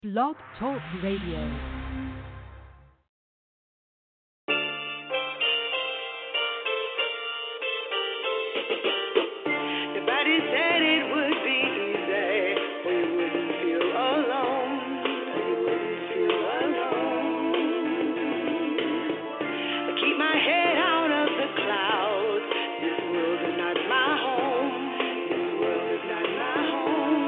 Blog Talk Radio. Nobody said it would be easy, or you wouldn't feel alone. You wouldn't feel alone. I keep my head out of the clouds. This world is not my home. This world is not my home.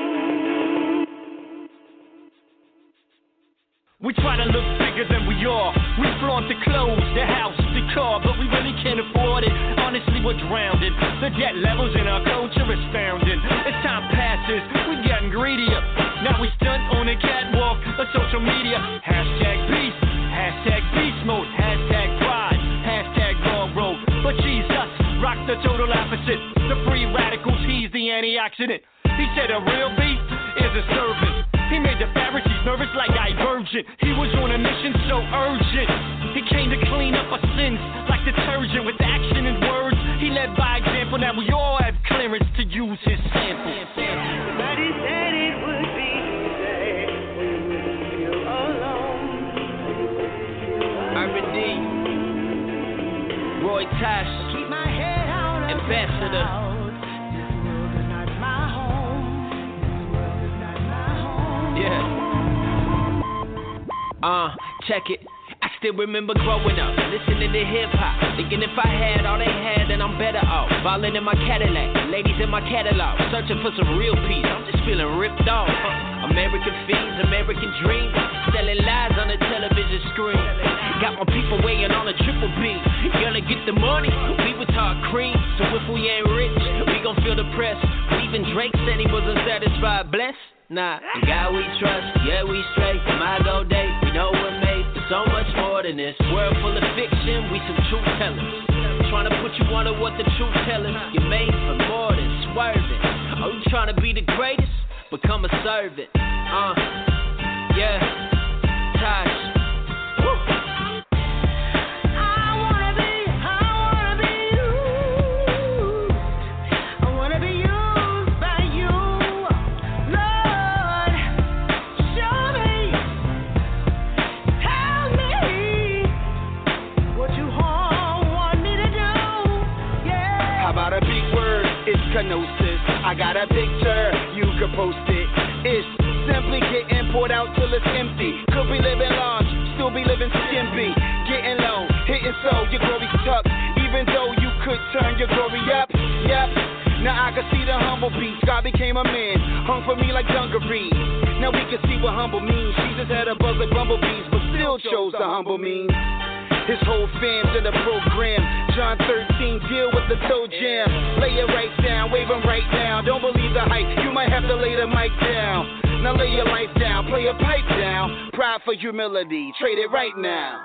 We try to look bigger than we are. We flaunt the clothes, the house, the car, but we really can't afford it. Honestly, we're drowning. The debt levels in our culture astounding. As time passes, we're getting greedier. Now we stunt on the catwalk of social media. Hashtag beast, hashtag beast mode, hashtag pride, hashtag wrong road. But Jesus, rock the total opposite. The free radicals, he's the antioxidant. He said a real beast is a servant. He made the Pharisees nervous like Divergent. He was on a mission so urgent. He came to clean up our sins like detergent with action and words. He led by example. Now we all have clearance to use his sample. Nobody said it would be easy, or you wouldn't feel alone. Urban D, Roy Tosh, Keep my head out of Ambassador. the clouds. This world is not my home. This world is not my home. Yeah. Check it. I still remember growing up, listening to hip-hop, thinking if I had all they had, then I'm better off. Ballin' in my Cadillac, ladies in my catalog, searching for some real peace. I'm just feeling ripped off. American fiends, American dreams, selling lies on the television screen. Got my people weighing on a triple B. Gonna get the money, we would talk cream. So if we ain't rich, we gon' feel depressed. Even Drake said he wasn't satisfied, blessed. Nah, in God we trust, yeah we straight. My go day, we know we're made for so much more than this. World full of fiction, we some truth tellers. Trying to put you under what the truth tellers. You're made for more than swerving. Are you trying to be the greatest? Become a servant. Yeah, Tosh. Kenosis. I got a picture, you can post it. It's simply getting poured out till it's empty. Could be living large, still be living skimpy. Getting low, hitting so your glory's tucked. Even though you could turn your glory up, yep. Now I can see the humble beast. God became a man, hung for me like dungarees. Now we can see what humble means. Jesus had a buzz like bumblebees, but still chose the humble means. His whole fam's in the program. John 13, deal with the toe jam. Lay it right down, wave 'em right now. Don't believe the hype, you might have to lay the mic down. Now lay your life down, play your pipe down. Pride for humility, trade it right now.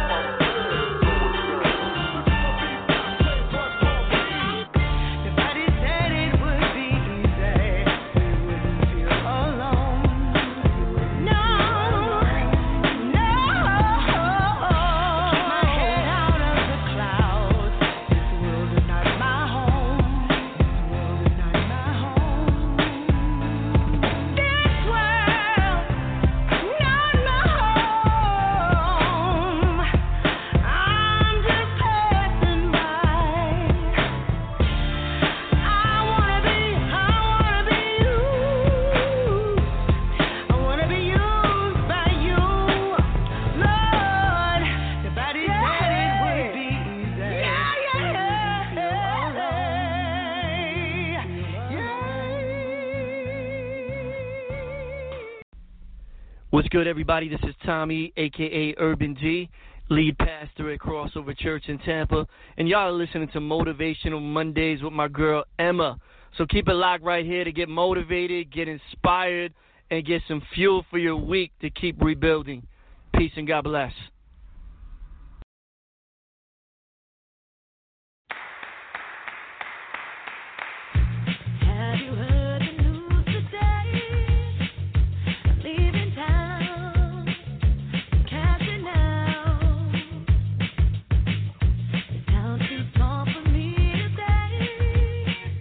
What's good, everybody? This is Tommy, a.k.a. Urban G, lead pastor at Crossover Church in Tampa. And y'all are listening to Motivational Mondays with my girl, Emma. So keep it locked right here to get motivated, get inspired, and get some fuel for your week to keep rebuilding. Peace and God bless.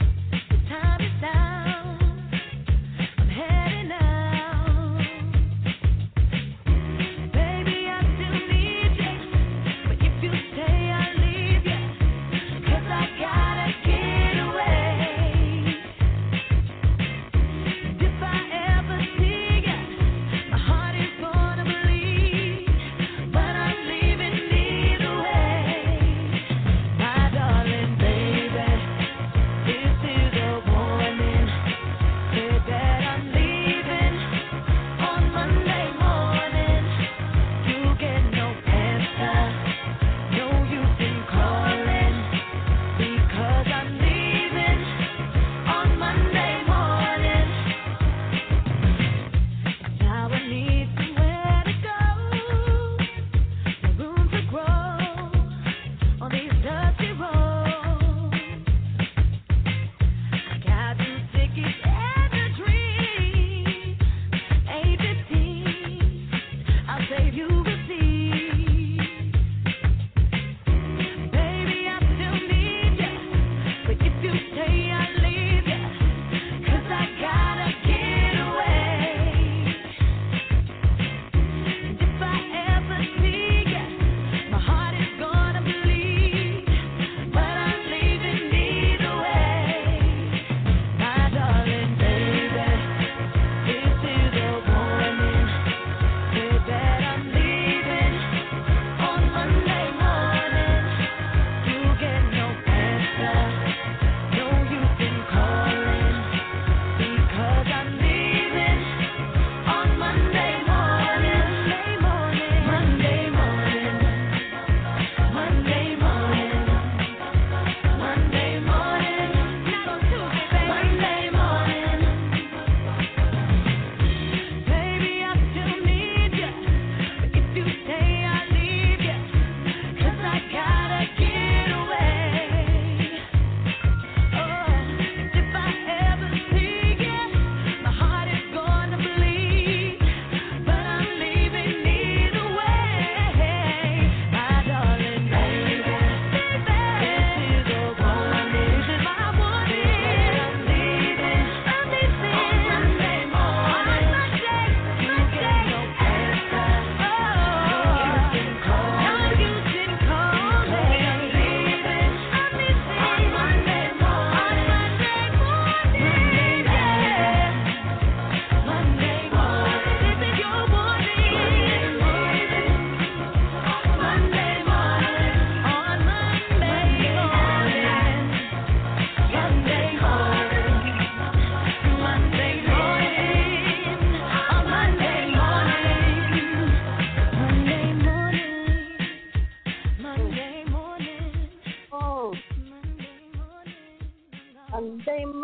Time is down. I'm heading out.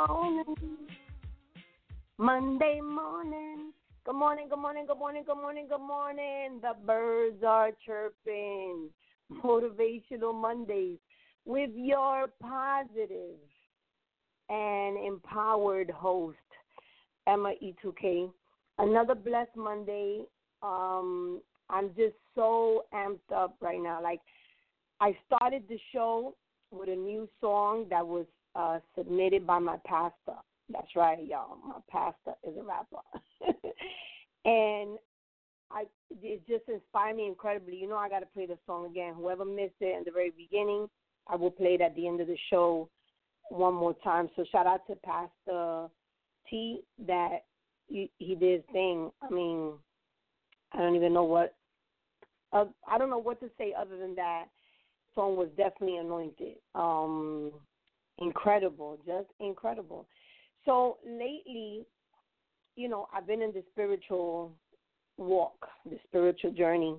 morning. Monday morning. Good morning, good morning, good morning, good morning, good morning. The birds are chirping. Motivational Mondays with your positive and empowered host, Emma E2K. Another blessed Monday. I'm just so amped up right now. Like, I started the show with a new song that was submitted by my pastor. That's right, y'all. My pastor is a rapper. And it just inspired me incredibly. You know, I got to play the song again. Whoever missed it in the very beginning, I will play it at the end of the show one more time. So shout out to Pastor T that he did his thing. I mean, I don't even know what I don't know what to say other than that song was definitely anointed. Incredible, just incredible. So lately, you know, I've been in the spiritual walk, the spiritual journey,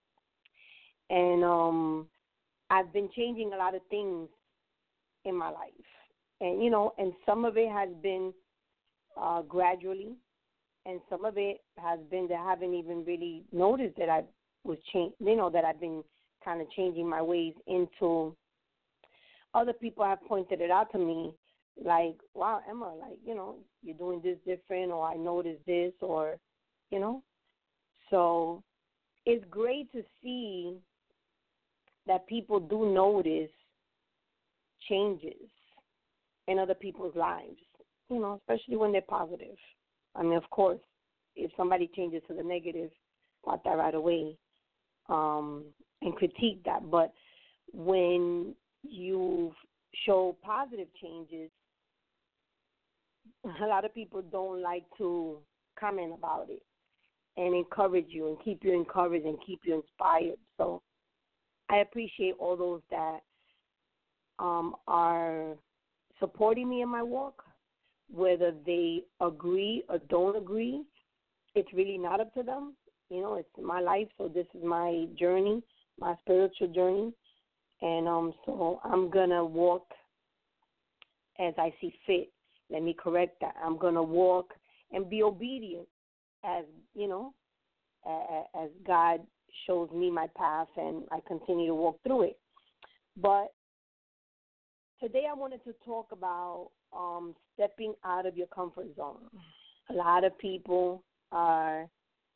and I've been changing a lot of things in my life, and you know, and some of it has been gradually, and some of it has been that I haven't even really noticed that I was that I've been kind of changing my ways into. Other people have pointed it out to me, like, wow, Emma, like, you know, you're doing this different, or I noticed this, or, you know. So it's great to see that people do notice changes in other people's lives, you know, especially when they're positive. I mean, of course, if somebody changes to the negative, spot that right away and critique that. But when you show positive changes, a lot of people don't like to comment about it and encourage you and keep you encouraged and keep you inspired. So I appreciate all those that are supporting me in my walk, whether they agree or don't agree. It's really not up to them. You know, it's my life, so this is my journey, my spiritual journey. And so I'm going to walk as I see fit. Let me correct that. I'm going to walk and be obedient as, you know, as God shows me my path, and I continue to walk through it. But today I wanted to talk about stepping out of your comfort zone. A lot of people are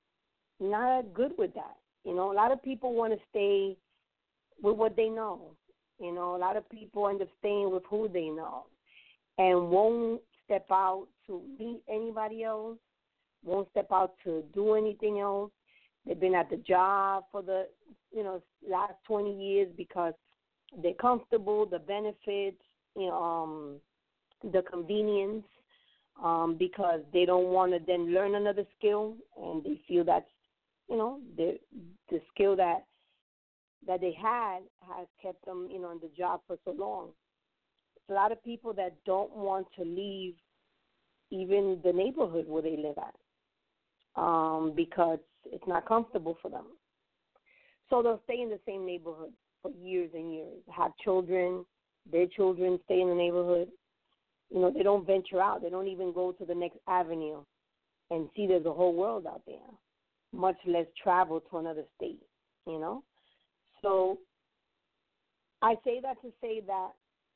not good with that. You know, a lot of people want to stay with what they know. You know, a lot of people end up staying with who they know and won't step out to meet anybody else, won't step out to do anything else. They've been at the job for the, you know, last 20 years because they're comfortable, the benefits, you know, the convenience, because they don't want to then learn another skill, and they feel that's, you know, the skill that they had has kept them, you know, in the job for so long. It's a lot of people that don't want to leave even the neighborhood where they live at because it's not comfortable for them. So they'll stay in the same neighborhood for years and years, have children, their children stay in the neighborhood. You know, they don't venture out. They don't even go to the next avenue and see there's a whole world out there, much less travel to another state, you know. So I say that to say that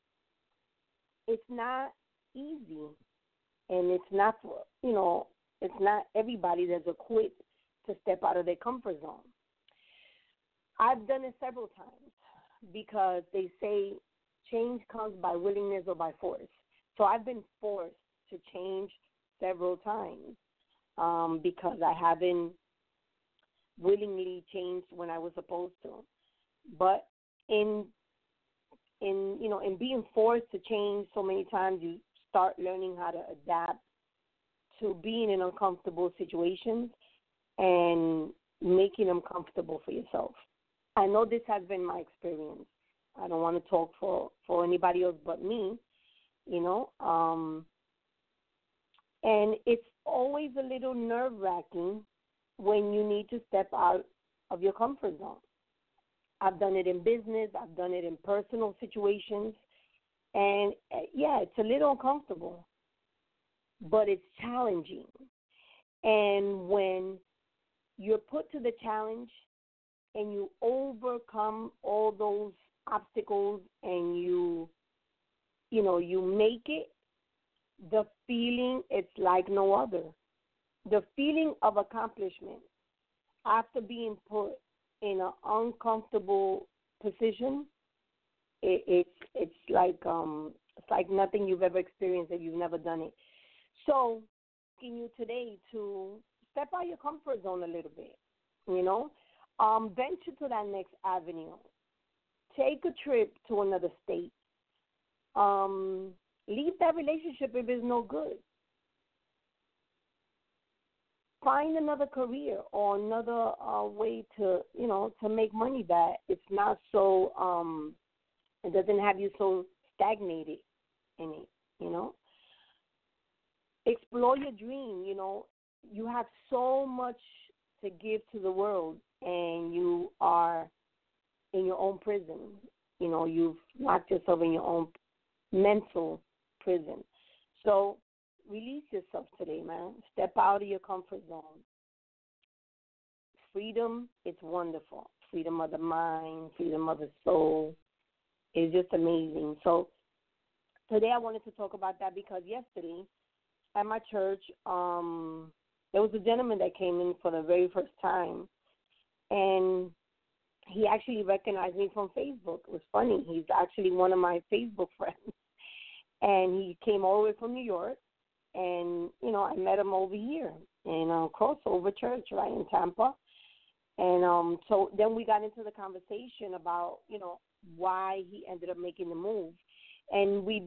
it's not easy, and it's not for, you know, it's not everybody that's equipped to step out of their comfort zone. I've done it several times because they say change comes by willingness or by force. So I've been forced to change several times because I haven't willingly changed when I was supposed to. But in being forced to change so many times, you start learning how to adapt to being in uncomfortable situations and making them comfortable for yourself. I know this has been my experience. I don't want to talk for anybody else but me, you know. And it's always a little nerve-wracking when you need to step out of your comfort zone. I've done it in business. I've done it in personal situations. And, yeah, it's a little uncomfortable. but it's challenging. And when you're put to the challenge and you overcome all those obstacles and you make it, the feeling, it's like no other. The feeling of accomplishment after being put in an uncomfortable position, it's like nothing you've ever experienced if you've never done it. So, asking you today to step out your comfort zone a little bit, venture to that next avenue. Take a trip to another state. Leave that relationship if it's no good. Find another career or another way to make money that it's not so, it doesn't have you so stagnated in it, Explore your dream, You have so much to give to the world, and you are in your own prison. You've locked yourself in your own mental prison. So release yourself today, man. Step out of your comfort zone. Freedom, it's wonderful. Freedom of the mind, freedom of the soul is just amazing. So today I wanted to talk about that because yesterday at my church, there was a gentleman that came in for the very first time, and he actually recognized me from Facebook. It was funny. He's actually one of my Facebook friends. And he came all the way from New York, and, I met him over here in Crossover Church, right, in Tampa. And so then we got into the conversation about, why he ended up making the move. And we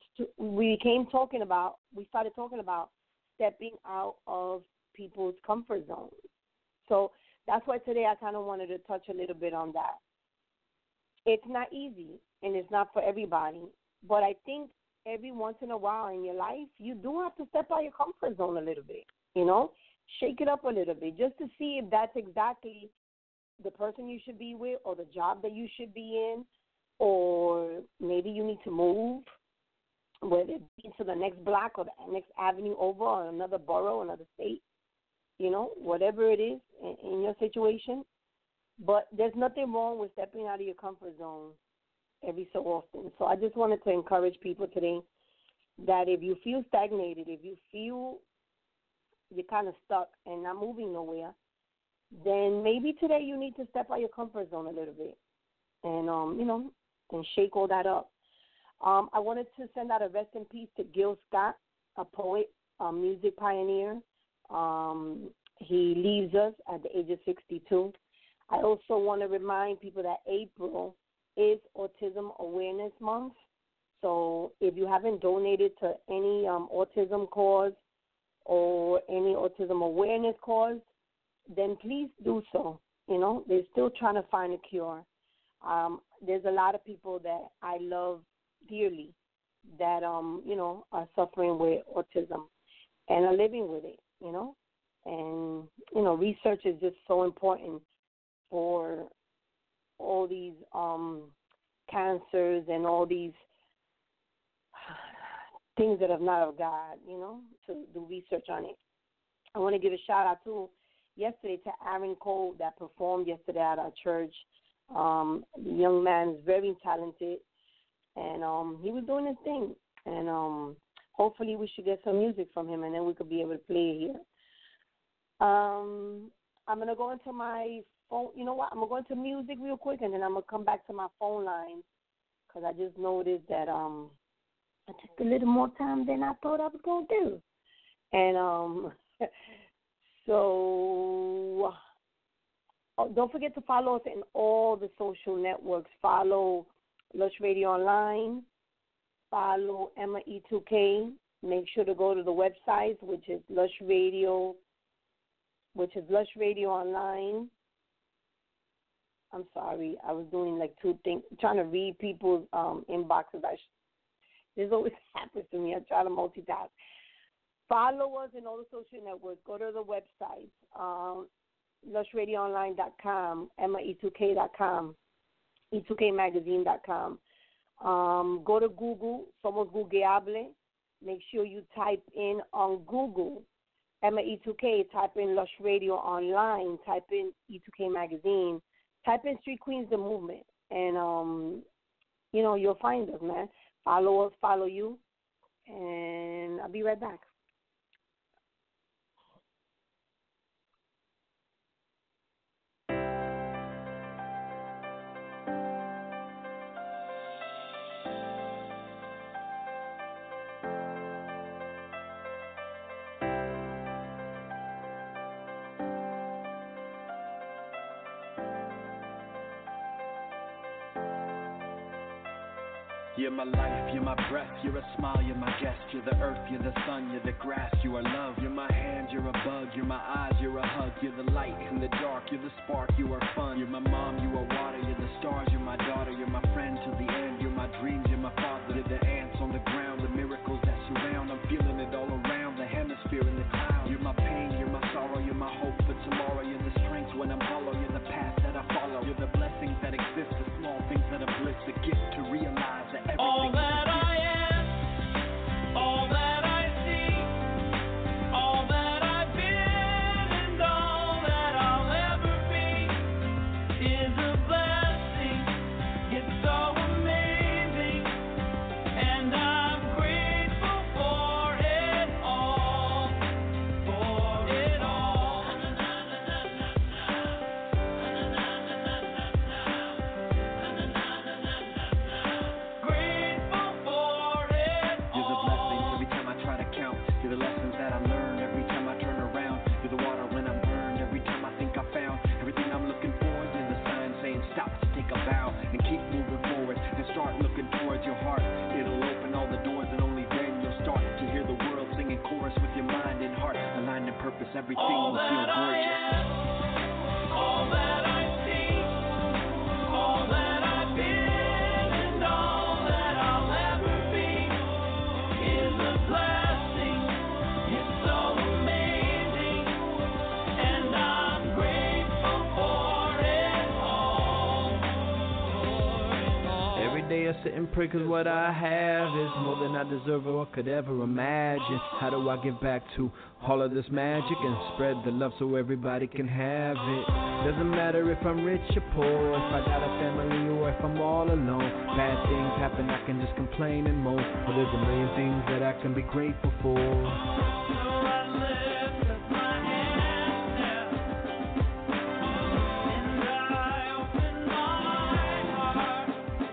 started talking about stepping out of people's comfort zones. So that's why today I kind of wanted to touch a little bit on that. It's not easy, and it's not for everybody, but I think every once in a while in your life, you do have to step out your comfort zone a little bit, shake it up a little bit just to see if that's exactly the person you should be with or the job that you should be in, or maybe you need to move, whether it be to the next block or the next avenue over or another borough, another state, whatever it is in your situation. But there's nothing wrong with stepping out of your comfort zone every so often. So I just wanted to encourage people today that if you feel stagnated, if you feel you're kind of stuck and not moving nowhere, then maybe today you need to step out your comfort zone a little bit and, and shake all that up. I wanted to send out a rest in peace to Gil Scott, a poet, a music pioneer. He leaves us at the age of 62. I also want to remind people that April is Autism Awareness Month. So if you haven't donated to any autism cause or any autism awareness cause, then please do so. They're still trying to find a cure. There's a lot of people that I love dearly that, are suffering with autism and are living with it, And, research is just so important for all these cancers and all these things that are not of God, to do research on it. I want to give a shout-out, too, yesterday to Aaron Cole that performed yesterday at our church. The young man is very talented, and he was doing his thing. And hopefully we should get some music from him, and then we could be able to play it here. I'm going to go into my phone. You know what? I'm going to go into music real quick, and then I'm going to come back to my phone line because I just noticed that I took a little more time than I thought I was going to do. And so don't forget to follow us in all the social networks. Follow Lush Radio Online. Follow Emma E2K. Make sure to go to the website, which is Lush Radio Online. I'm sorry, I was doing like two things, trying to read people's inboxes. This always happens to me. I try to multitask. Follow us in all the social networks. Go to the website, lushradioonline.com, emmae2k.com, e2kmagazine.com. Go to Google, Somos Googleable, make sure you type in on Google Emma E2K, type in Lush Radio online, type in E2K Magazine, type in Street Queens The Movement, and, you'll find us, man. Follow us, follow you, and I'll be right back. You're my life, you're my breath, you're a smile, you're my guest. You're the earth, you're the sun, you're the grass, you are love. You're my hand, you're a bug, you're my eyes, you're a hug. You're the light in the dark, you're the spark, you are fun. You're my mom, you are water, you're the stars, you're my daughter. You're my friend till the end, you're my dreams, you're my father. You're the ants on the ground, the miracles that surround. I'm feeling it all around, the hemisphere in the clouds. You're my pain, you're my sorrow, you're my hope for tomorrow. You're the strength when I'm hollow, you're the path that I follow. You're the blessings that exist, the small things that are bliss, the gift to realize that everything all that I am, all that I see, all that I've been, and all that I'll ever be is a blessing. It's so amazing, and I'm grateful for it all, for it all. Grateful for it You're the blessings every time I try to count. You're the lessons that I learn every time I turn around. You're the water when I'm burned every time I think I found everything I'm looking for. You're the sign saying stop to take a bow and keep moving forward and start looking towards your heart. It'll open all the doors and only then you'll start to hear the world singing chorus with your mind and heart. Aligned in purpose, everything all will feel that I gorgeous. am, all that I see, all that I've been, and all that I'll ever be is a blessing. It's so amazing, and I'm grateful for it all. Every day I sit and pray 'cause what I have is more than I deserve or could ever imagine. How do I give back to all of this magic and spread the love so everybody can have it? Doesn't matter if I'm rich or poor, if I got a family or if I'm all alone. Bad things happen, I can just complain and moan. But there's a million things that I can be grateful for. So I lift up my hands now, and I open my heart,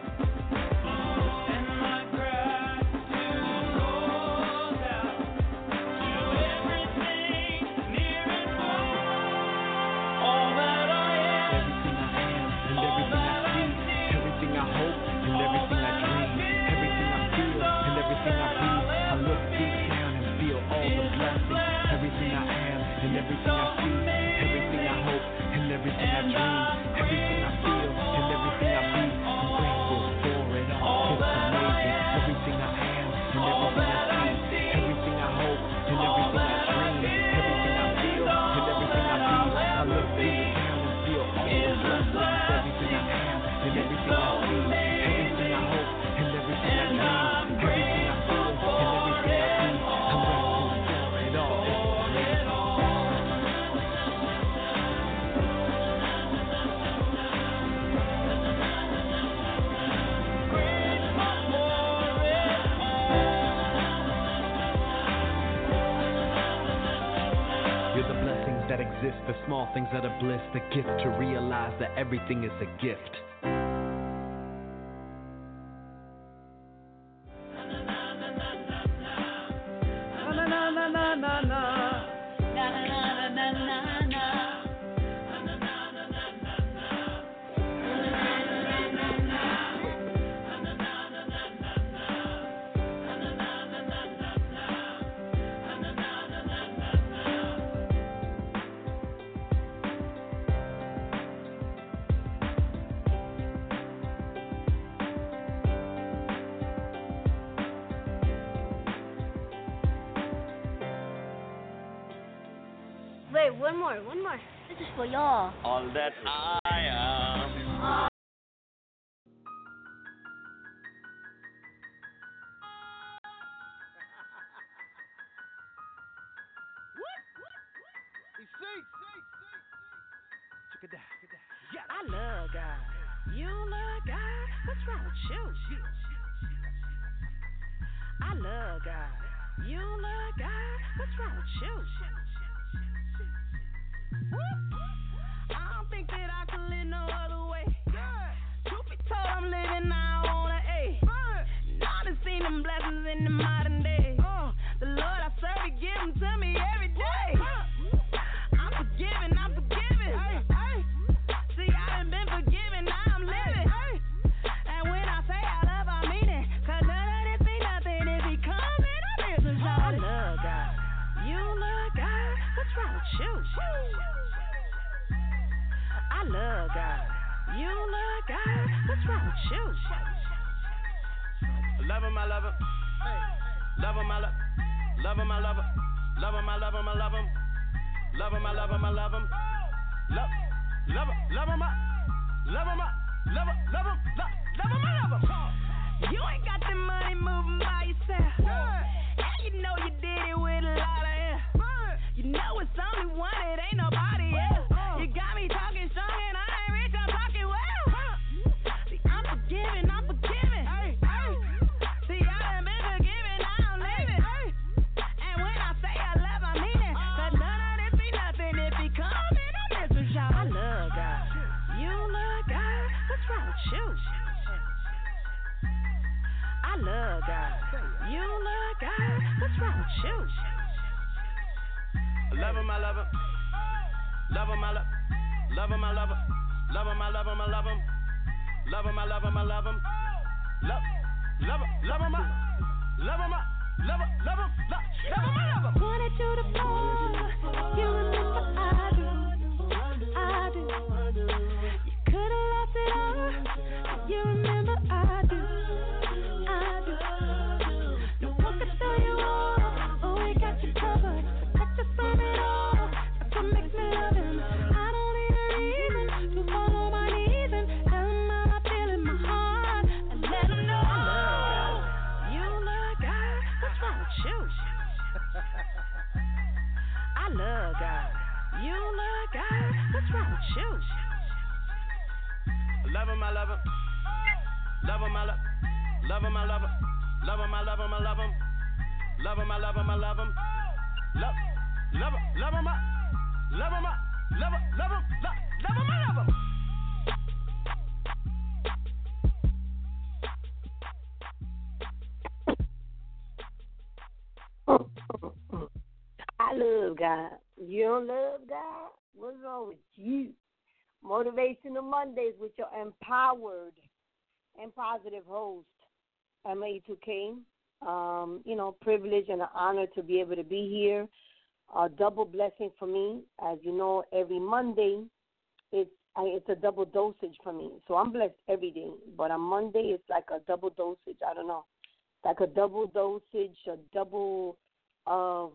and my gratitude goes out to everything near and far. All that I am, Everything I am and everything I see, everything I hope and everything I dream, everything I feel and everything I be. I look deep down and feel all the blessings. Everything I am and everything I see, everything I hope and everything I dream, everything I feel and everything I be. I'm grateful for it all. It's amazing. Everything I am and everything I see, everything I hope and everything I dream, everything I feel and everything I be. I look deep down and feel all the blessings. Everything I am and everything I see, everything I hope and everything I dream, everything I feel and everything I be. I'm grateful for it all. It's amazing. You're the blessings that exist, the small things that are bliss, the gift to realize that everything is a gift. Wait, one more. This is for y'all. all that I am. I love God. You don't love God? What's wrong with you? I love God. You don't love God? What's wrong with you? I don't think that I could live no other way. Truth be told, I'm living now on a A. Now I done seen them blessings in the modern day. The Lord I serve, He give them to me every day. I'm forgiven, I'm forgiven. See, I done been forgiven, now I'm living. And when I say I love, I mean it. Cause none of this ain't nothing if He comes in, I'm here to shout. I love God. You love God? What's wrong with you? I love God. You love God? What's wrong with you? Love him, I love him. Love him, I love him. Love him, I love him. Love him, I love him, I love him. Love him, I love him, I love him. Love him, love him, love him, love him, love him, love him, I love him. You ain't got the money moving by yourself. And you know you did it with a lot of air. You know it's only one, it ain't nobody else. You got me talking strong and I ain't rich, I'm talking well. See, I'm forgiving, I'm forgiving. See, I done been forgiven, now I'm living. And when I say I love, I mean it. Cause none of this be nothing if He come in, I'm here to shout. I love God. You love God? What's wrong with you? I love God. You love God? What's wrong with you? Love him, I love him. Love him, I love him. Love him, I love him. Love him, I love him, I love him. Love him, I love him, I love him. Love him, love him, love him, love him, love him, I love him. Wanted you to fall. You remember I do. You could've lost it all. You remember I do. No one can tell you all. Oh, we got you covered. Protect us from it all. That's what makes me love Him. I don't need a reason to fall on my knees and tell Him how I feel in my heart and let Him know I love God. You love God? What's wrong with you? I love God. You love God? What's wrong with you? Love him, I love him. Love him, I love him. Love him, I love him. Love him, I love him, I love him. Love him, I love him, I love him. Love him, love him, love him, love him, love him, I love him. I love God. You don't love God? What's wrong with you? Motivational Mondays with your empowered and positive host, MA2K. Privilege and an honor to be able to be here. A double blessing for me. As you know, every Monday, it's a double dosage for me. So I'm blessed every day. But on Monday, it's like a double dosage. I don't know. Like a double dosage, a double of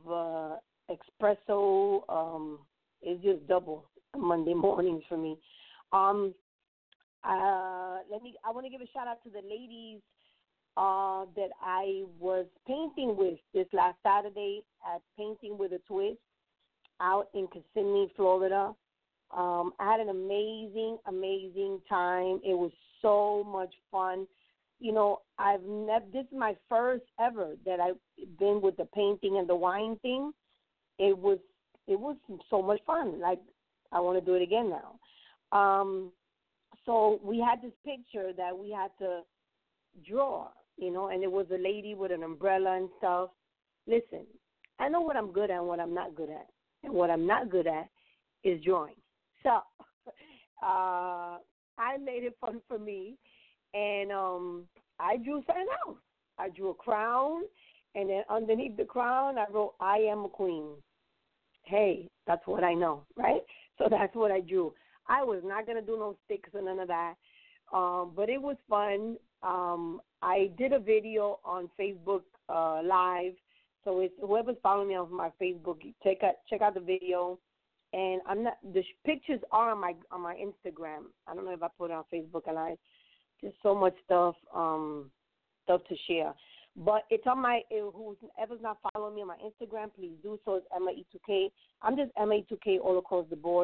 espresso. It's just double Monday mornings for me. I want to give a shout out to the ladies that I was painting with this last Saturday at Painting with a Twist out in Kissimmee, Florida. I had an amazing time. It was so much fun. You know, this is my first ever that I've been with the painting and the wine thing. It was so much fun. Like, I want to do it again now. So we had this picture that we had to draw, and it was a lady with an umbrella and stuff. Listen, I know what I'm good at and what I'm not good at. And what I'm not good at is drawing. So I made it fun for me, and I drew something else. I drew a crown, and then underneath the crown, I wrote, "I am a queen." Hey, that's what I know, right? So that's what I drew. I was not going to do no sticks or none of that, but it was fun. I did a video on Facebook Live, so it's whoever's following me on my Facebook, check out the video. And the pictures are on my Instagram. I don't know if I put it on Facebook Live. There's so much stuff to share. But it's on whoever's not following me on my Instagram, please do so. It's Emma E2K. I'm just Emma E2K all across the board.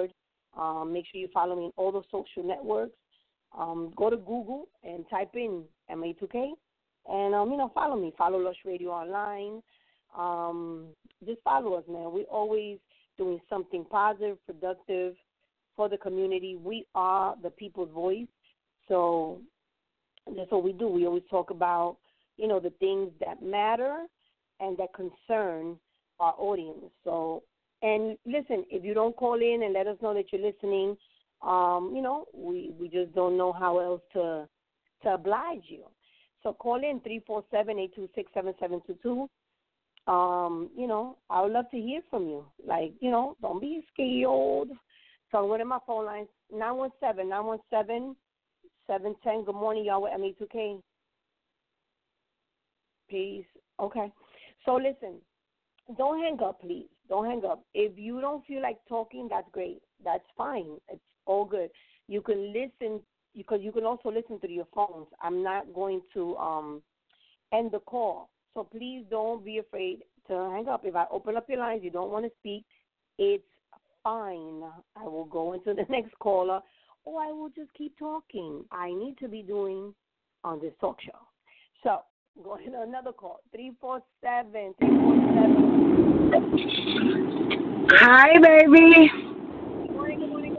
Make sure you follow me on all the social networks. Go to Google and type in MA2K, and follow me. Follow Lush Radio Online. Just follow us, man. We're always doing something positive, productive for the community. We are the people's voice, so that's what we do. We always talk about, the things that matter and that concern our audience. So, and listen, if you don't call in and let us know that you're listening, we just don't know how else to oblige you. So call in 347-826-7722. I would love to hear from you. Don't be scared. So I'm going to my phone lines, 917-710. Good morning, y'all, with MA2K. Peace. Okay. So listen, don't hang up, please. Don't hang up. If you don't feel like talking, that's great. That's fine. It's all good. You can listen, because you can also listen through your phones. I'm not going to end the call. So please don't be afraid to hang up. If I open up your lines, you don't want to speak, it's fine. I will go into the next caller, or I will just keep talking. I need to be doing on this talk show. So, going to another call, 347. Hi, baby. Good morning.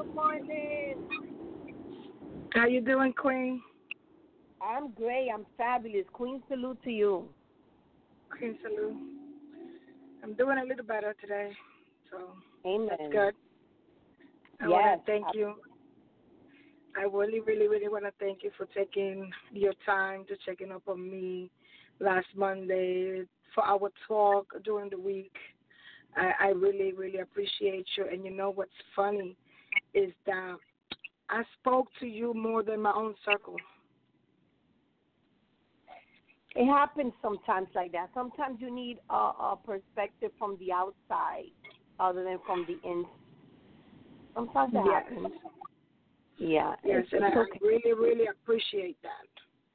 How you doing, Queen? I'm great. I'm fabulous. Queen salute to you. Queen salute. I'm doing a little better today, so Amen. That's good. I want to thank you. I really, really, really want to thank you for taking your time to checking up on me last Monday for our talk during the week. I really, really appreciate you. And you know what's funny is that I spoke to you more than my own circle. It happens sometimes like that. Sometimes you need a perspective from the outside other than from the inside. Sometimes it happens. Yeah. Yes, and I really, really appreciate that.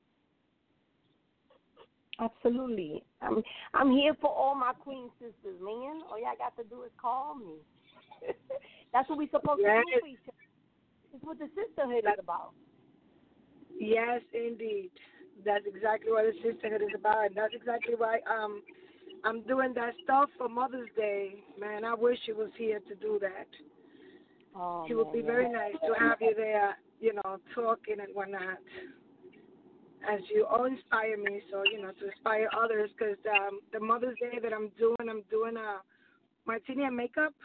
Absolutely. I'm here for all my queen sisters, man. All y'all got to do is call me. That's what we're supposed to do for each other. It's what the sisterhood is about. Yes, indeed. That's exactly what the sisterhood is about, and that's exactly why I'm doing that stuff for Mother's Day. Man, I wish you was here to do that. Oh, it would be very nice to have you there, talking and whatnot. As you all inspire me, so, to inspire others, because the Mother's Day that I'm doing a martini and makeup.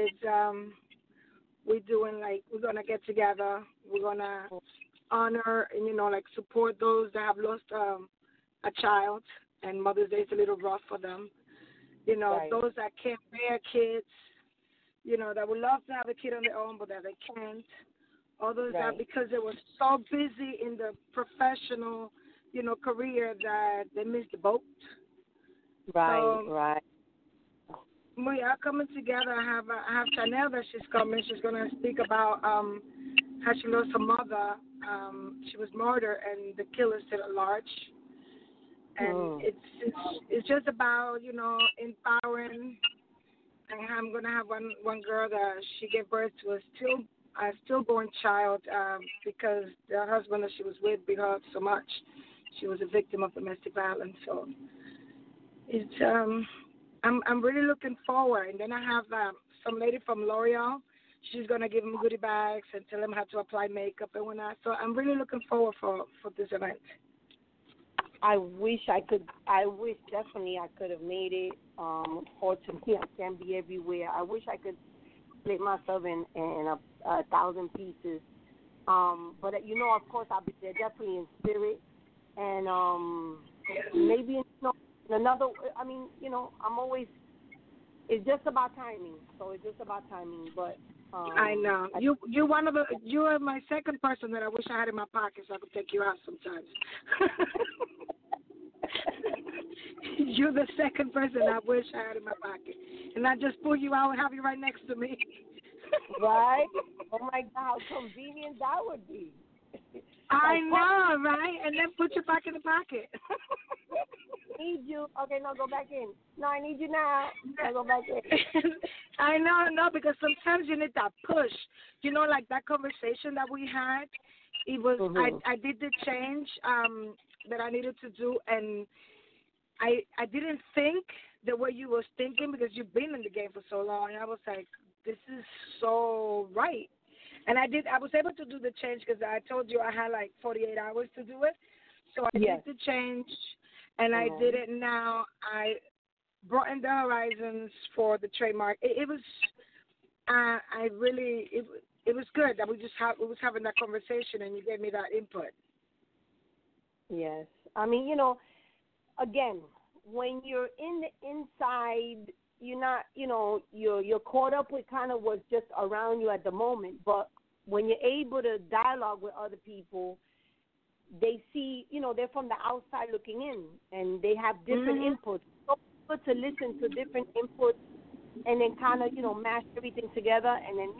We're going to get together. We're going to honor and, support those that have lost a child, and Mother's Day is a little rough for them. Those that can't bear kids, that would love to have a kid on their own, but that they can't. Others that because they were so busy in the professional, career that they missed the boat. Right. We are coming together. I have Chanel that she's coming. She's going to speak about how she lost her mother. She was murdered, and the killer still at large. And it's just about, empowering. And I'm going to have one girl that she gave birth to a stillborn child because the husband that she was with beat her up so much. She was a victim of domestic violence. So it's I'm really looking forward. And then I have some lady from L'Oreal. She's going to give them goodie bags and tell them how to apply makeup and whatnot. So I'm really looking forward for this event. I wish definitely I could have made it. Fortunately, I can't be everywhere. I wish I could split myself in 1,000 pieces. But, of course, I'll be there definitely in spirit. And maybe in another, I'm always, it's just about timing. So it's just about timing. But I know. You are my second person that I wish I had in my pocket so I could take you out sometimes. You're the second person I wish I had in my pocket. And I just pull you out and have you right next to me. Right? Oh, my God, how convenient that would be. I know, right? And then put you back in the pocket. Need you. Okay, no, go back in. No, I need you now. Now go back in. I know, because sometimes you need that push. You know, like that conversation that we had. It was I did the change that I needed to do, and I didn't think the way you was thinking because you've been in the game for so long. And I was like, this is so right. And I was able to do the change because I told you I had like 48 hours to do it. So I did the change, and I did it now. I broadened the horizons for the trademark. It was, it was good that we was having that conversation, and you gave me that input. Yes. I mean, again, when you're in the inside, you're not, you're caught up with kind of what's just around you at the moment. But when you're able to dialogue with other people, they see, they're from the outside looking in, and they have different inputs. So good to listen to different inputs and then kind of, mash everything together and then,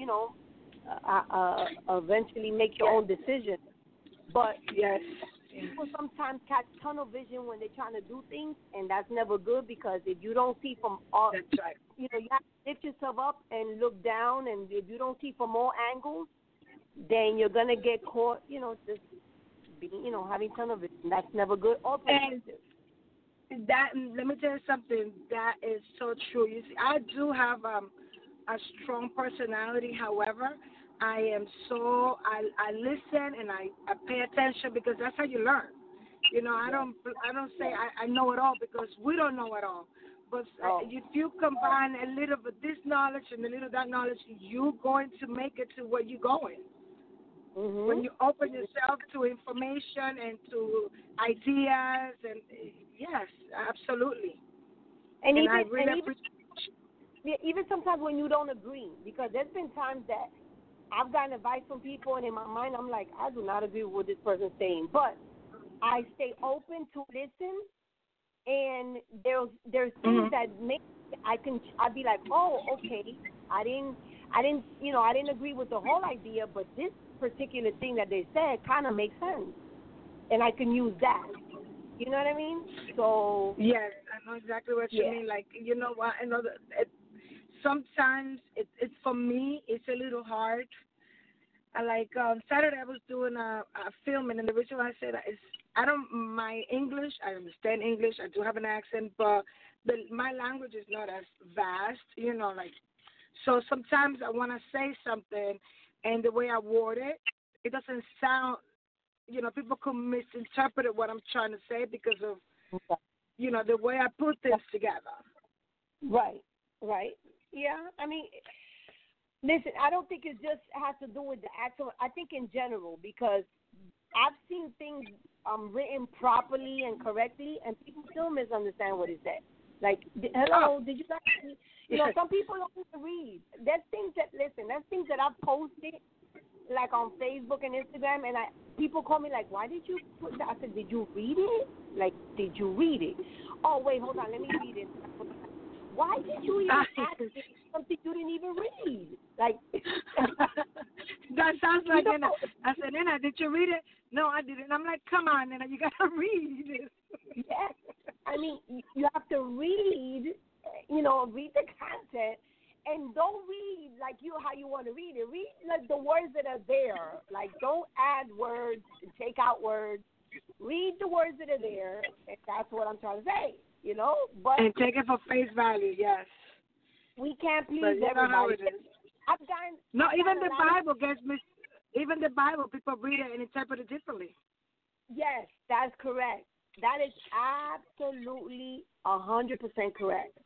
eventually make your own decision. But yes, people sometimes catch tunnel vision when they're trying to do things, and that's never good because if you don't see from all, that's right. You have to lift yourself up and look down, and if you don't see from all angles, then you're gonna get caught, just being, having tunnel vision. That's never good or productive. And that, let me tell you something, that is so true. You see, I do have a strong personality. However, I listen and I pay attention because that's how you learn. I don't say I know it all because we don't know it all. But if you combine a little of this knowledge and a little of that knowledge, you're going to make it to where you're going. Mm-hmm. When you open yourself to information and to ideas, and yes, absolutely. And even, I really appreciate. Even sometimes when you don't agree, because there's been times that I've gotten advice from people, and in my mind, I'm like, I do not agree with what this person's saying. But I stay open to listen, and there's things that make I'd be like, oh, okay, I didn't agree with the whole idea, but this particular thing that they said kind of makes sense, and I can use that. You know what I mean? So yes, I know exactly what you mean. Like, you know what? I know that sometimes it's for me, it's a little hard. Like on Saturday, I was doing a film, and the reason why I say that is my English, I understand English, I do have an accent, but my language is not as vast, like, so sometimes I want to say something, and the way I word it, it doesn't sound, people could misinterpret what I'm trying to say because of, the way I put things together. Right. Yeah, I mean, listen, I don't think it just has to do with the actual. I think in general, because I've seen things written properly and correctly, and people still misunderstand what it said. Like, hello, did you guys? Some people don't even read. There's things that I've posted, like on Facebook and Instagram, and people call me like, why did you put that? I said, did you read it? Like, did you read it? Oh, wait, hold on, let me read it. Why did you even ask me something you didn't even read? Like, that sounds like Nena. I said, Nena, did you read it? No, I didn't. I'm like, come on, Nena, you gotta read it. Yes, I mean, you have to read. Read the content, and don't read like how you want to read it. Read like the words that are there. Like, don't add words and take out words. Read the words that are there, and that's what I'm trying to say. But and take it for face value. Yes. We can't please everybody. Even the Bible gets even the Bible, people read it and interpret it differently. Yes, that's correct. That is absolutely 100% correct.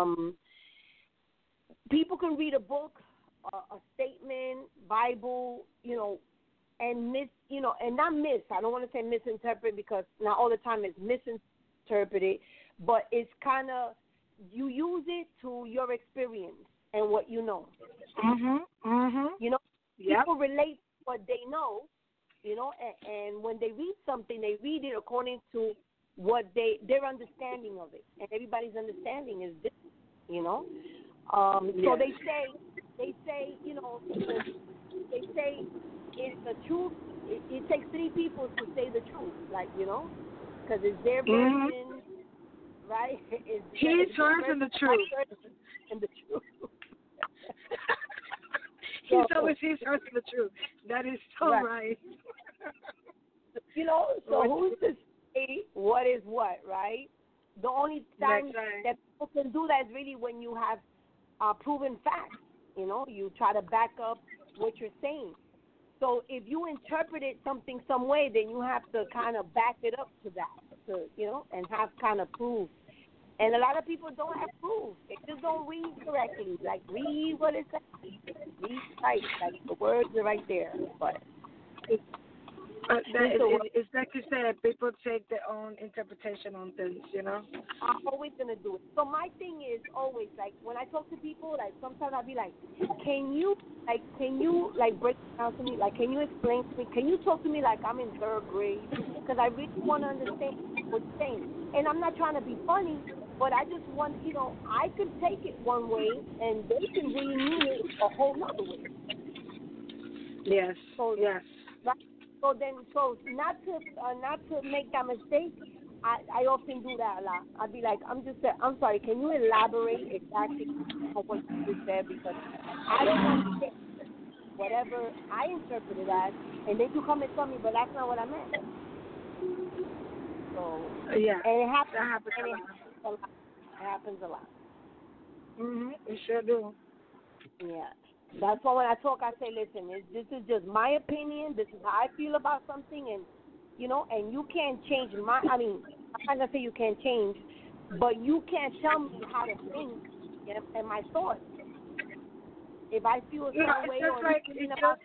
People can read a book, a statement, Bible, and and not miss. I don't want to say misinterpret because not all the time it's misinterpreted, but it's kind of you use it to your experience and what you know. People relate what they know, and when they read something, they read it according to what their understanding of it, and everybody's understanding is different, So they say, it's the truth it takes three people to say the truth, like, you know, because it's their version, right? He's hers and the truth. And the truth. He's always his hers and the truth. That is so right. You know, so who's to say what is what, right? The only time that people can do that is really when you have proven facts. You know, you try to back up what you're saying. So if you interpreted something some way, then you have to kind of back it up to that, you know, and have kind of proof. And a lot of people don't have proof. They just don't read correctly. Like, read what it says. Read right. Like, the words are right there. But it's like you said, people take their own interpretation on things, you know? I'm always going to do it. So my thing is always, like, when I talk to people, like, sometimes I'll be like, can you break it down to me? Like, can you explain to me? Can you talk to me like I'm in third grade? Because I really want to understand what you're saying. And I'm not trying to be funny, but I just want, you know, I could take it one way, and they can really mean it a whole nother way. Yes. So, yes. Right? So not to make that mistake, I often do that a lot. I'd be like, I'm sorry, can you elaborate exactly on what you just said? Because I don't want to say whatever I interpret it as, and then you come and tell me, but that's not what I meant. So, yeah. And it happens. That happens a lot. It happens a lot. It sure do. Yeah. That's why when I talk, I say, listen, this is just my opinion. This is how I feel about something, and, you know, and you can't change I'm not going to say you can't change, but you can't tell me how to think and my thoughts. If I feel a certain way or like, thinking about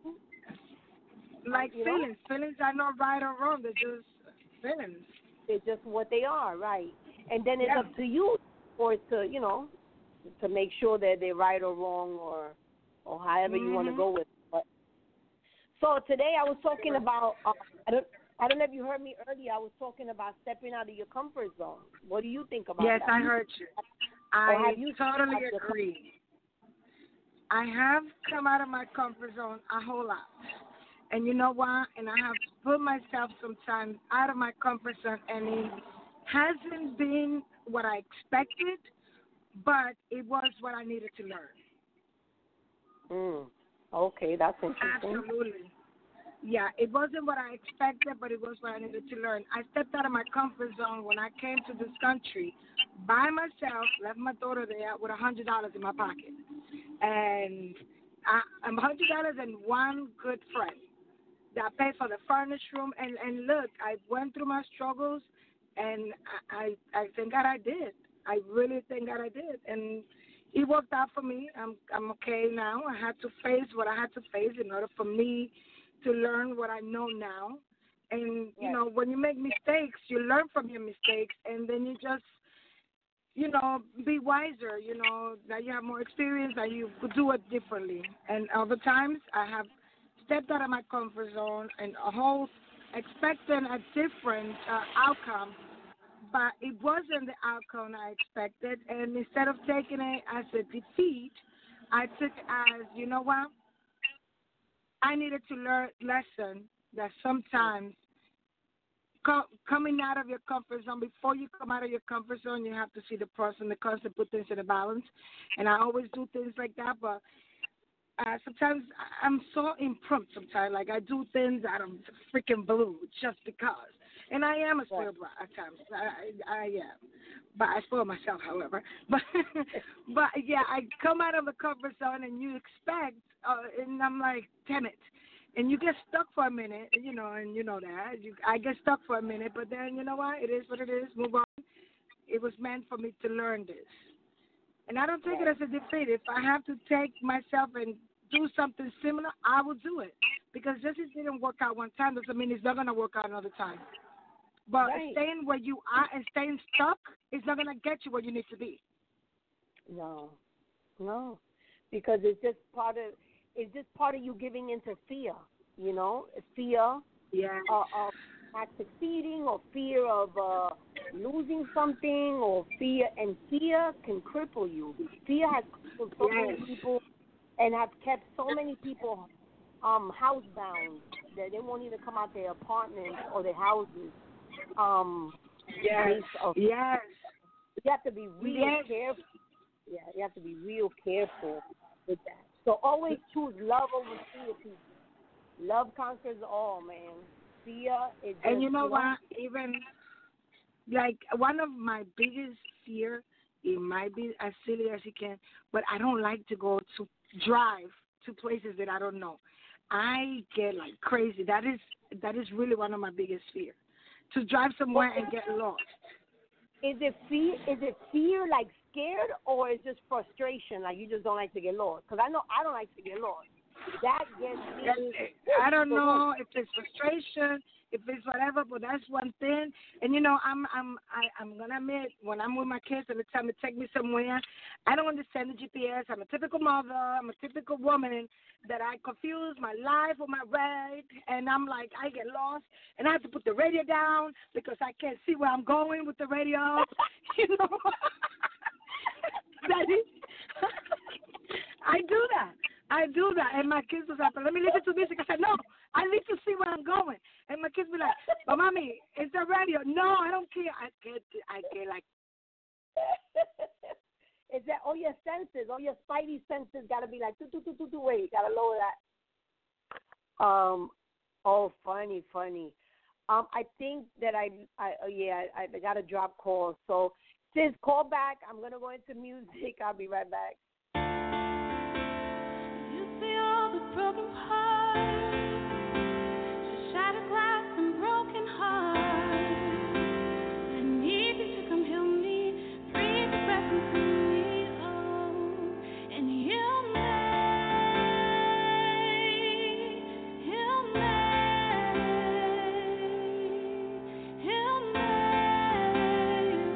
like feelings. Know? Feelings are not right or wrong. They're just feelings. They're just what they are, right? And then it's up to you or to, you know, to make sure that they're right or wrong or however you want to go with it. But, so today I was talking about, I don't know if you heard me earlier, I was talking about stepping out of your comfort zone. What do you think about that? Yes, I heard you. I totally agree. I have come out of my comfort zone a whole lot. And you know why? And I have put myself sometimes out of my comfort zone, and it hasn't been what I expected, but it was what I needed to learn. Okay, that's interesting. Absolutely. Yeah, it wasn't what I expected, but it was what I needed to learn. I stepped out of my comfort zone when I came to this country by myself, left my daughter there with $100 in my pocket. And I'm $100 and one good friend that paid for the furnished room. And look, I went through my struggles, and I thank God I did. I really thank God I did. And it worked out for me. I'm okay now. I had to face what I had to face in order for me to learn what I know now. And, you know, when you make mistakes, you learn from your mistakes, and then you just, you know, be wiser, you know, that you have more experience, that you could do it differently. And other times I have stepped out of my comfort zone and expecting a different outcome, but it wasn't the outcome I expected. And instead of taking it as a defeat, I took it as, you know what, I needed to learn a lesson that sometimes coming out of your comfort zone, before you come out of your comfort zone, you have to see the pros and the cons and put things in a balance. And I always do things like that, but sometimes I'm so impromptu sometimes. Like, I do things out of freaking blue just because. And I am a spoiled brat at times. I am. But I spoil myself, however. But yeah, I come out of the comfort zone and you expect, and I'm like, damn it. And you get stuck for a minute, you know, and you know that. I get stuck for a minute, but then, you know what? It is what it is. Move on. It was meant for me to learn this. And I don't take it as a defeat. If I have to take myself and do something similar, I will do it. Because just as it didn't work out one time doesn't mean it's not going to work out another time. But staying where you are and staying stuck is not going to get you where you need to be. No. Because it's just part of you giving into fear, you know, fear of not succeeding, or fear of losing something, or fear can cripple you. Fear has crippled so many people and have kept so many people housebound that they won't even come out their apartments or their houses. Yes. Yes. You have to be real careful. Yeah, you have to be real careful with that. So always choose love over fear, people. Love conquers all, man. Fear is just, and you know what? Even like one of my biggest fear, it might be as silly as it can, but I don't like to go to drive to places that I don't know. I get like crazy. That is really one of my biggest fear. To drive somewhere and get lost. Is it fear? Is it fear, like scared, or is it just frustration, like you just don't like to get lost? Because I know I don't like to get lost. That gets me. I don't know if it's frustration, if it's whatever, but that's one thing. And you know, I'm gonna admit, when I'm with my kids, every time they take me somewhere, I don't understand the GPS. I'm a typical mother. I'm a typical woman that I confuse my life with my ride, and I'm like, I get lost, and I have to put the radio down because I can't see where I'm going with the radio. You know, that is, I do that, and my kids was like, let me listen to music. I said, no, I need to see where I'm going. And my kids be like, but mommy, it's the radio. No, I don't care. I get like. Is that all your senses, all your spidey senses got to be like, wait, got to lower that. Oh, funny. I think that I got a drop call. So, sis, call back. I'm going to go into music. I'll be right back. Broken heart, just shattered glass and broken heart. I need you to come heal me, breathe your breath into me, oh, and heal me, heal me, heal me,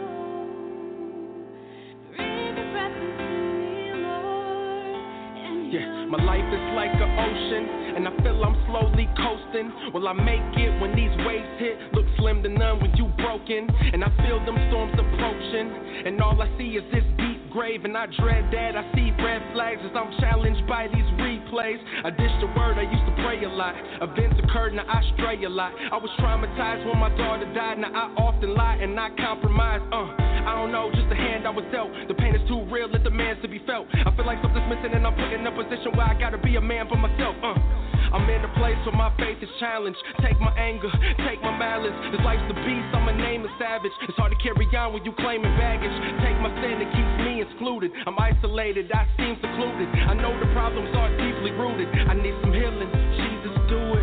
oh. Breathe your breath into me, Lord, and heal me. My life is like an ocean, and I feel I'm slowly coasting. Will I make it when these waves hit? Look slim to none when you broken, and I feel them storms approaching, and all I see is this deep grave, and I dread that. I see red flags as I'm challenged by these replays. I dish the word, I used to pray a lot. Events occurred, now I stray a lot. I was traumatized when my daughter died, now I often lie and I compromise. I don't know, just the hand I was dealt. The pain is too real, it demands to be felt. I feel like something's missing and I'm put in a position where I gotta be a man for myself. I'm in a place where my faith is challenged. Take my anger, take my malice. This life's the beast, I'ma name a savage. It's hard to carry on when you claiming baggage. Take my sin, it keeps me excluded. I'm isolated, I seem secluded. I know the problems are deeply rooted. I need some healing, Jesus, do it.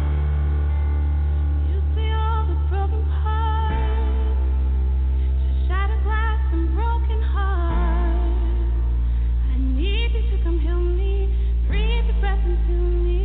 You see all the broken hearts, just shattered glass and broken hearts. I need you to come heal me, breathe your breath into me.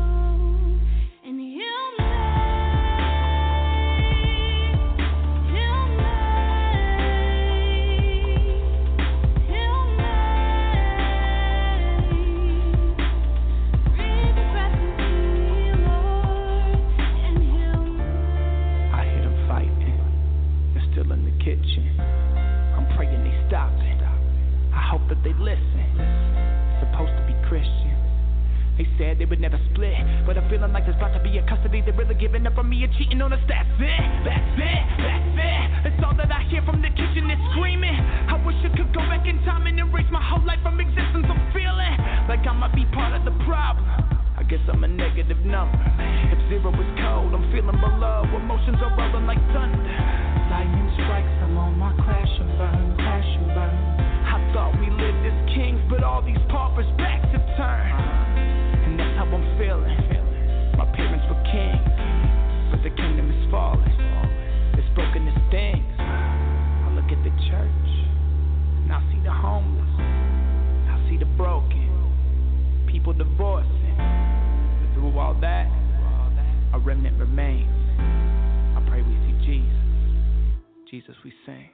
I'm praying they stop it. I hope that they listen. Supposed to be Christian. They said they would never split, but I'm feeling like there's about to be a custody. They're really giving up on me and cheating on us. That's it. It's all that I hear from the kitchen is screaming. I wish I could go back in time and erase my whole life from existence. I'm feeling like I might be part of the problem. I guess I'm a negative number. If zero is cold, I'm feeling below. Emotions are rolling like thunder. Lightning strikes, I'm on my crash and burn. I thought we lived as kings, but all these paupers back to turn. And that's how I'm feeling. My parents were kings, but the kingdom is falling. It's broken as things. I look at the church, and I see the homeless. I see the broken, people divorcing. But through all that, a remnant remains. I pray we see Jesus. Jesus, we sing.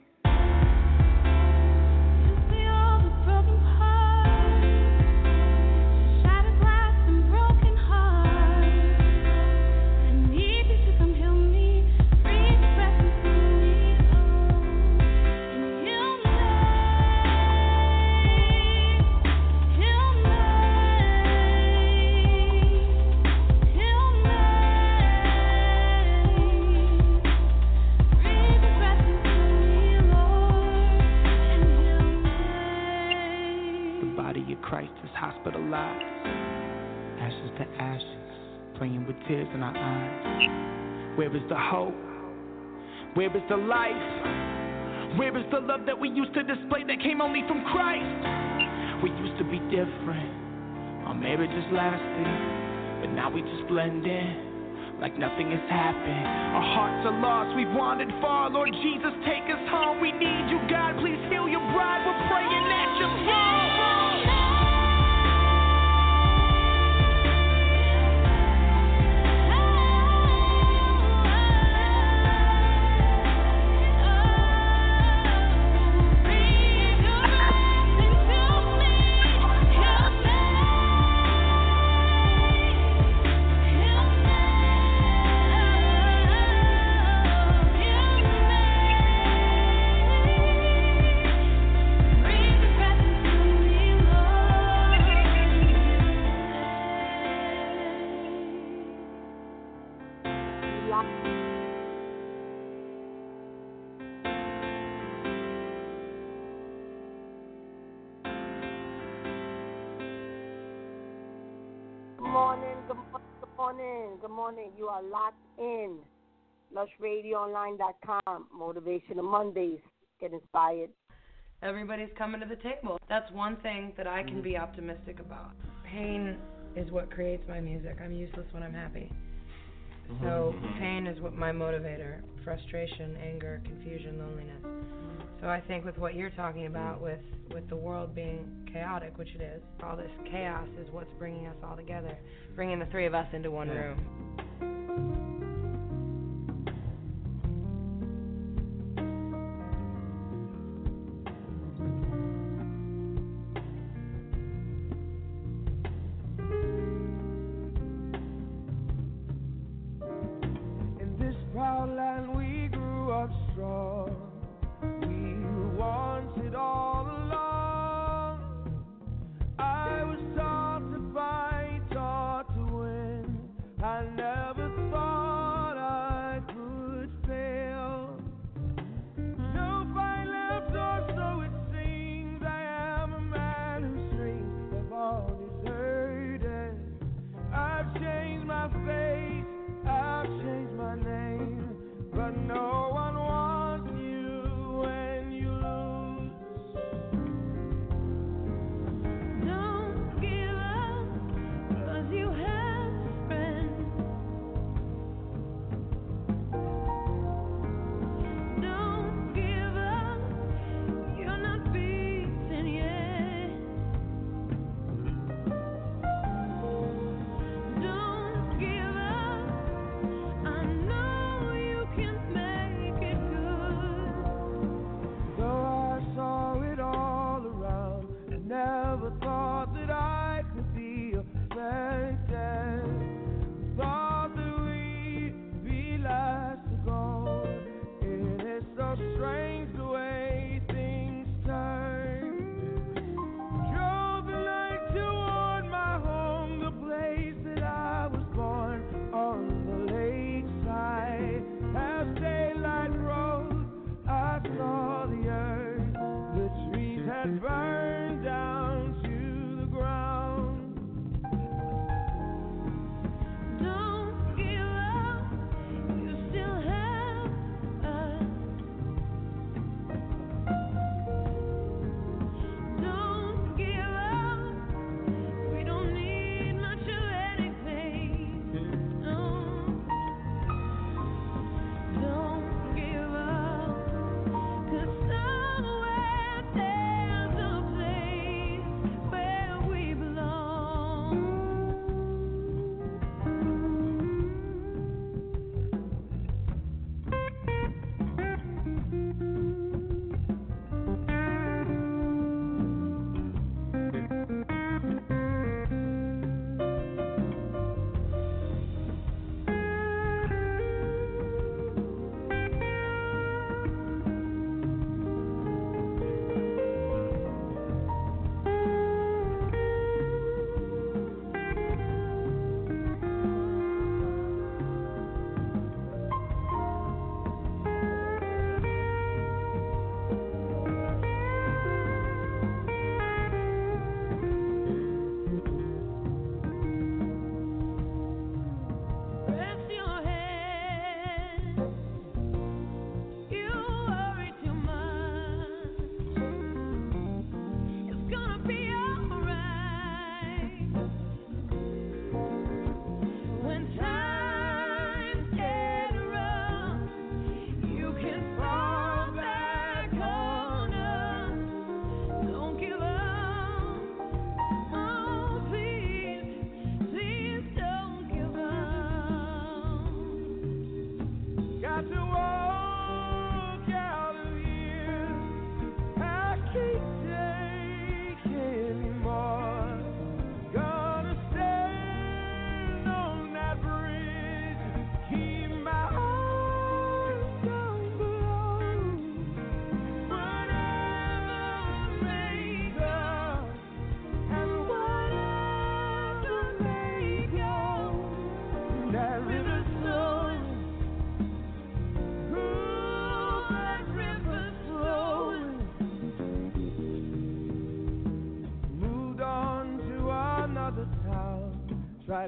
playing with tears in our eyes. Where is the hope? Where is the life? Where is the love that we used to display that came only from Christ? We used to be different, our marriages lasted, but now we just blend in like nothing has happened. Our hearts are lost, we've wandered far. Lord Jesus, take us home. We need you, God. Please heal your bride. We're praying at your throne. Good morning. You are locked in. LushRadioOnline.com. Motivational Mondays. Get inspired. Everybody's coming to the table. That's one thing that I can be optimistic about. Pain is what creates my music. I'm useless when I'm happy. So pain is what my motivator. Frustration, anger, confusion, loneliness. So I think with what you're talking about, with the world being chaotic, which it is, all this chaos is what's bringing us all together, bringing the three of us into one room. In this proud land we grew up strong. We wanted all along. I was taught to fight, taught to win. I never thought I could fail. No fight left, or so it seems. I am a man whose dreams have all deserted. I've changed my face, I've changed my name, but no one wants you when you lose. Don't give up, 'cause you have a friend.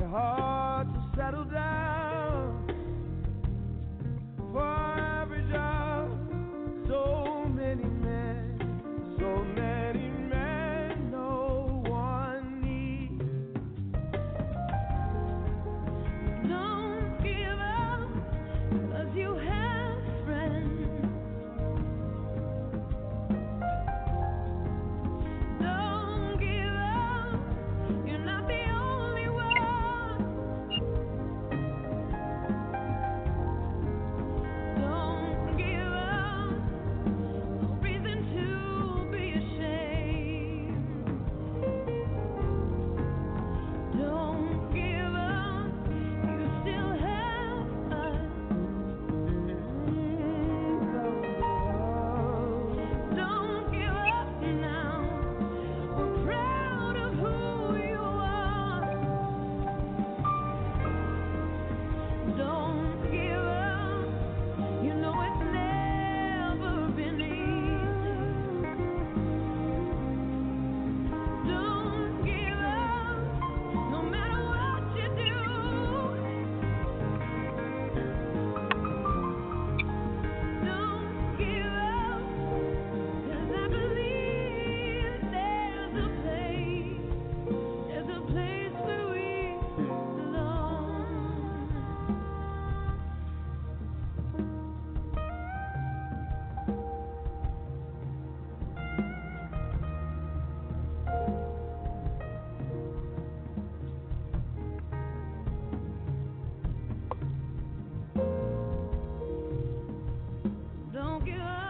hard to settle down. For every job, so many men, no one needs. Don't give up, 'cause you have friends. Don't give up, you're not the only one. Don't give up, no reason to be ashamed. Don't give up, you still have us. Don't give up now, we're proud of who you are. Don't give up, you know it's never been easy. Don't give up, no matter what you do. Don't give up, 'cause I believe there's a place where we belong. Don't give up.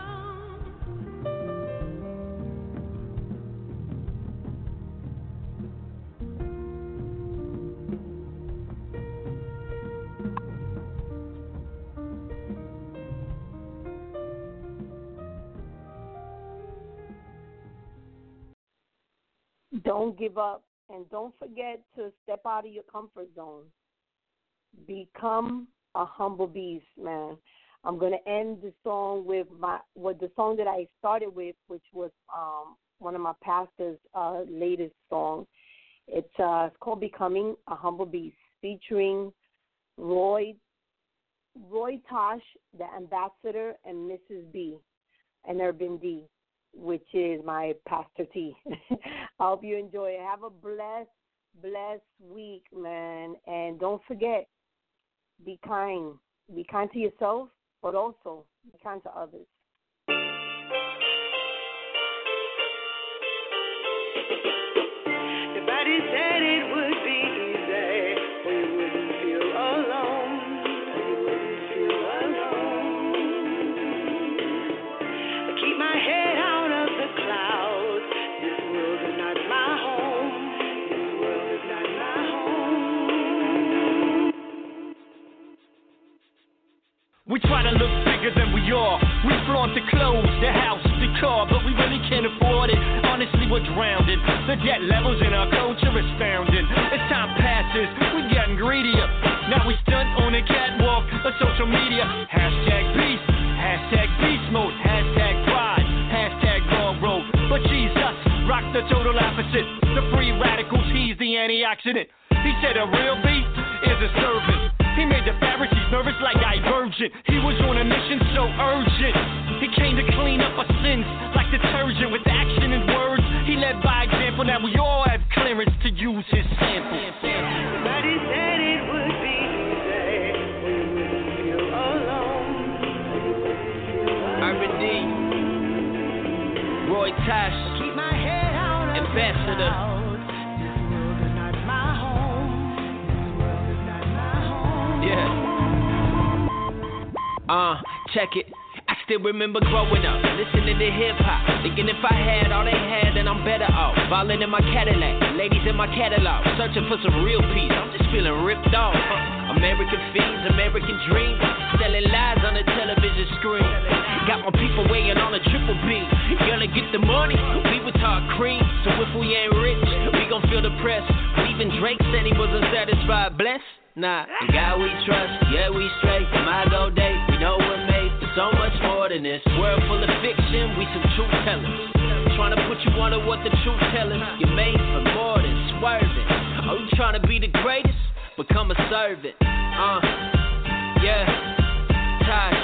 Don't give up, and don't forget to step out of your comfort zone. Become a humble beast, man. I'm gonna end the song with the song that I started with, which was one of my pastor's latest songs. It's called "Becoming a Humble Beast," featuring Roy Tosh, the Ambassador, and Mrs. B, and Urban D, which is my Pastor T. I hope you enjoy it. Have a blessed week, man. And don't forget, be kind. Be kind to yourself, but also be kind to others. Nobody said it would be easy, or you wouldn't feel alone. You wouldn't feel alone. I keep my head out of the clouds. This world is not my home. This world is not my home. We try to look bigger than we are. We flaunt the clothes, the house, the car, but we really can't afford it. Honestly, we're drowning. The debt levels in our culture are astounding. As time passes, we're getting greedier. Now we stunt on the catwalk of social media. Hashtag beast, hashtag beast mode, hashtag pride, hashtag raw road. But Jesus rocks the total opposite. The free radicals, he's the antioxidant. He said a real beast is a servant. He made the Pharisees nervous like Divergent. He was on a mission so urgent. He came to clean up our sins like detergent with action and words. He led by example. Now we all have clearance to use his sample. Nobody said it would be easy, or you wouldn't feel alone. Urban D, Roy Tosh, Keep my head out of Ambassador. the clouds. This world is not my home. This world is not my home. Yeah. Check it. I still remember growing up, listening to hip-hop, thinking if I had all they had, then I'm better off. Ballin' in my Cadillac, ladies in my catalog, searching for some real peace. I'm just feeling ripped off. American fiends, American dreams, selling lies on the television screen. Got my people waiting on a triple B. Gonna get the money, we would talk cream. So if we ain't rich, we gon' feel depressed. But even Drake said he wasn't satisfied. Bless? Nah, in God we trust, yeah we straight. My go day, we know we're made for so much more than this. World full of fiction, we some truth tellers. Trying to put you under what the truth tellers. You're made for more than swerving. Are you trying to be the greatest? become a servant. Yeah, Tosh.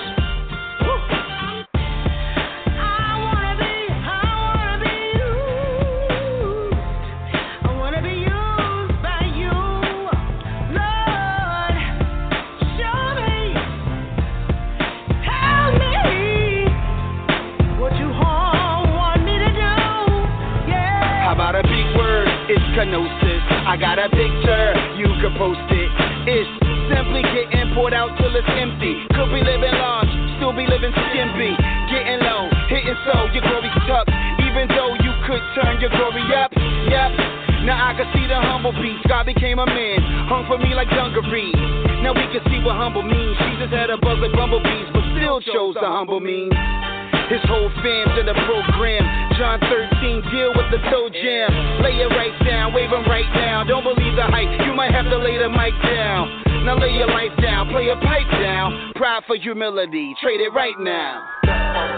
Kenosis. I got a picture, you can post it. It's simply getting poured out till it's empty. Could be living large, still be living skimpy. Getting low, hitting so your glory's tucked. Even though you could turn your glory up, yep. Now I can see the humble beast. God became a man, hung for me like dungarees. Now we can see what humble means. Jesus had a buzz like bumblebees, but still chose the humble means. His whole fam's in the program. John 13, deal with the toe jam. Lay it right down, wave 'em right now. Don't believe the hype, you might have to lay the mic down. Now lay your life down, play a pipe down. Pride for humility, trade it right now.